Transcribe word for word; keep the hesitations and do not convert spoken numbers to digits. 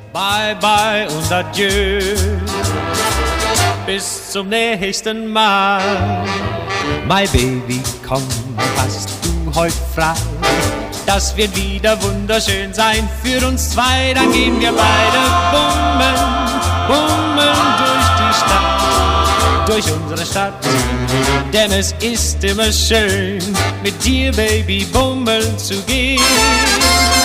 Bye bye und adieu. Bis zum nächsten Mal. My Baby, komm, hast du heute frei? Das wird wieder wunderschön sein für uns zwei. Dann gehen wir beide bummeln, bummeln durch die Stadt, durch unsere Stadt. Denn es ist immer schön, mit dir, Baby, bummeln zu gehen.